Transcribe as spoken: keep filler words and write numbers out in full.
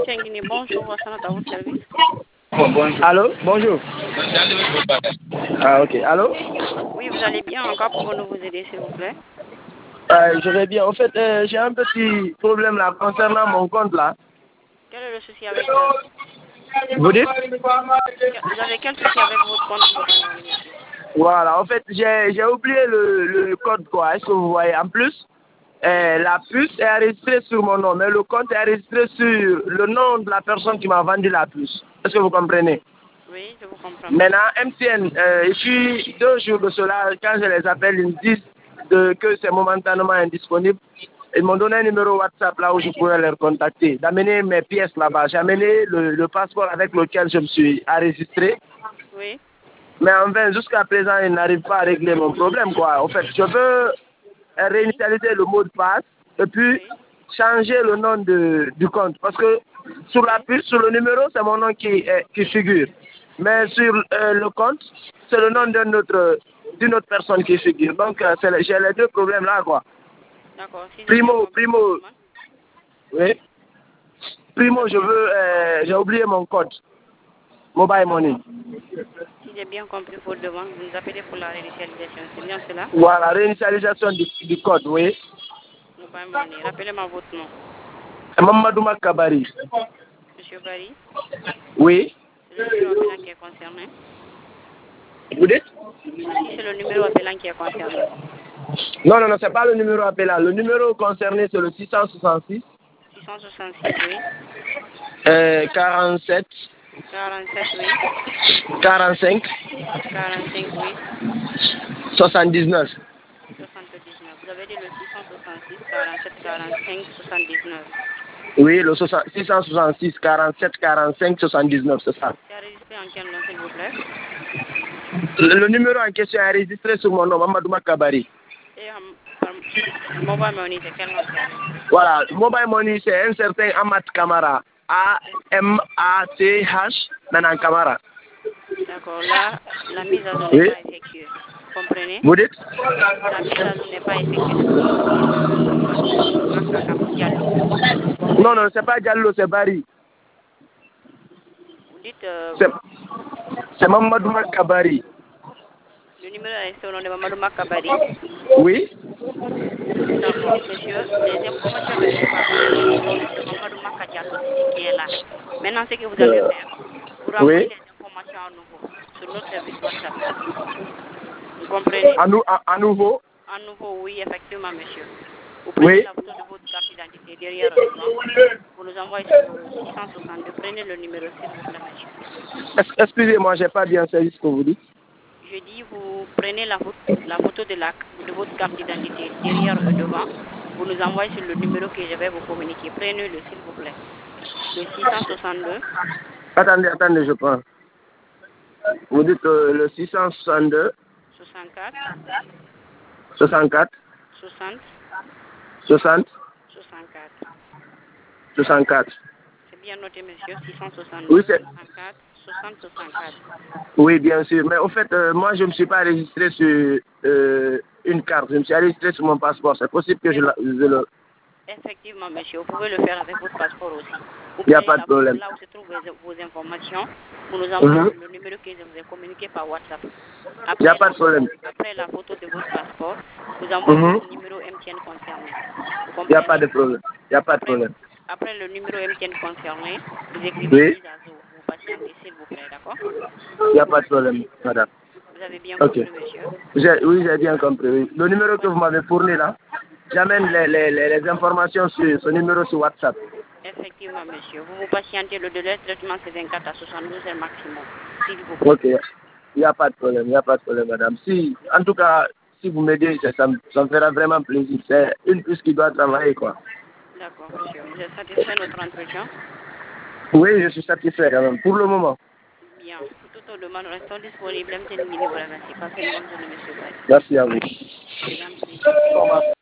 Tchengini, bonjour, Wassanat à votre service. Allô, bonjour. Ah, ok. Allô? Oui, vous allez bien. En quoi pouvons-nous vous aider, s'il vous plaît? Euh, je vais bien. En fait, euh, j'ai un petit problème là concernant mon compte là. Quel est le souci avec ça? Vous dites? Vous avez quel souci avec votre compte mobile money, monsieur? Voilà, en fait, j'ai j'ai oublié le, le code quoi. Est-ce que vous voyez? En plus, euh, la puce est enregistrée sur mon nom, mais le compte est enregistré sur le nom de la personne qui m'a vendu la puce. Est-ce que vous comprenez? Oui, je vous comprends. Maintenant, M T N, euh, je suis deux jours de cela, quand je les appelle, ils me disent de, que c'est momentanément indisponible. Ils m'ont donné un numéro WhatsApp là où je pourrais les contacter, d'amener mes pièces là-bas. J'ai amené le, le passeport avec lequel je me suis enregistré. Oui. Mais en vain, jusqu'à présent, ils n'arrivent pas à régler mon problème, quoi. En fait, je veux réinitialiser le mot de passe et puis Oui. changer le nom de, du compte. Parce que sur la puce, sur le numéro, c'est mon nom qui, est- qui figure. Mais sur euh, le compte, c'est le nom d'une autre, d'une autre personne qui figure. Donc, euh, c'est le- j'ai les deux problèmes là, quoi. D'accord. Si j'ai bien Primo, compris votre primo, demande. oui. Primo, je veux, euh, j'ai oublié mon code. Mobile Money. Si j'ai bien compris votre demande, vous nous appelez pour la réinitialisation. C'est bien cela? Voilà, réinitialisation du, du code, oui. Mobile money. Rappelez-moi votre nom. Mamadou Makabari. Monsieur Barry, Oui. c'est le numéro appelant qui est concerné. Vous dites? Si c'est le numéro appelant qui est concerné. Non, non, non, c'est pas le numéro appelant. Le numéro concerné, c'est le six cent soixante-six. six cent soixante-six, oui. Euh, quarante-sept. quarante-sept, oui. quarante-cinq. quarante-cinq, oui. soixante-dix-neuf. soixante-dix-neuf. Vous avez dit le six cent soixante-six, quarante-sept, quarante-cinq, soixante-dix-neuf. Oui, le six cent soixante-six, quarante-sept, quarante-cinq, soixante-dix-neuf, c'est ça. C'est enregistré en quel nom, s'il vous plaît? Le, le numéro en question est enregistré sur mon nom, Mamadou Makabari. Et um, um, mobile money, c'est quel nom c'est enregistré? Voilà, Mobile Money, c'est un certain Amat Kamara. A M A T H, Nanan Kamara. D'accord. Là, la mise à jour n'est Oui. pas effectuée. Vous comprenez? Vous dites? La mise à jour n'est pas effectuée. C'est pour cela que je vous passe Mamadou Maka Diallo. Vous Non, comprenez? non, c'est pas Diallo, c'est Bari. Vous dites euh, C'est c'est Mamadou Makabari. le numéro est sur le nom de Mamadou Makabari. Oui. D'accord. Monsieur, les informations de votre passeport sont sur le nom de Mamadou Maka Diallo, celui qui est là. Maintenant, ce que vous allez Euh, faire, vous renvoyez oui. les informations à nouveau sur notre service WhatsApp. Vous comprenez? À, nous, à, à nouveau. À nouveau, oui, effectivement, monsieur. Vous prenez Oui. la photo de votre carte d'identité derrière et devant. Vous nous envoyez sur le six cent soixante-deux. Prenez le numéro, s'il vous plaît, monsieur. Es- Excusez-moi, j'ai pas bien saisi ce que vous dites. Je dis, vous prenez la, pho- la photo de, la, de votre carte d'identité derrière et devant. Vous nous envoyez sur le numéro que je vais vous communiquer. Prenez-le, s'il vous plaît. Le six cent soixante-deux, Attendez, attendez, je prends. Vous dites euh, le six cent soixante-deux, soixante-quatre, soixante-quatre, soixante, soixante, soixante-quatre. soixante-quatre. C'est bien noté, monsieur. Oui, six cent soixante-deux, c'est... soixante-quatre, soixante, soixante-quatre. Oui, bien sûr. Mais au fait, euh, moi, je ne me suis pas enregistré sur euh, une carte. Je me suis enregistré sur mon passeport. C'est possible que je, la- je le... Effectivement, monsieur, vous pouvez le faire avec votre passeport aussi. Vous Il n'y a prenez pas de la photo problème. là où se trouvent vos, vos informations. Vous nous envoyez Mhm. sur le numéro que je vous ai communiqué par WhatsApp. Il n'y a Après pas la de problème. photo, après la photo de votre passeport, vous envoyez Mhm. votre numéro M T N concerné. Vous Il n'y a pas comprenez? de problème. Il n'y a pas de Après, problème. après le numéro M T N concerné, vous écrivez Oui, mise à jour. Vous patientez, s'il vous plaît, d'accord? il n'y a pas de problème, madame. Vous avez bien Ok. compris, monsieur? J'ai- Oui, j'ai bien compris. Oui. Le numéro que vous m'avez fourni là, j'amène les, les, les, les informations sur ce numéro sur WhatsApp. Effectivement, monsieur. Vous vous patientez, le délai de traitement c'est vingt-quatre à soixante-douze heures maximum, s'il vous plaît. Ok. Il n'y a pas de problème, il n'y a pas de problème, madame. Si, en tout cas, si vous m'aidez, ça, ça, me ça me fera vraiment plaisir. C'est une puce qui doit travailler, quoi. D'accord, monsieur. Vous êtes satisfait de notre entretien? Oui, je suis satisfait quand même, pour le moment. Bien. Pour toute autre demande, restons disponibles. M T N Guinée vous remercie. Passez une bonne journée, monsieur Baye. Merci à vous. Je vous en prie.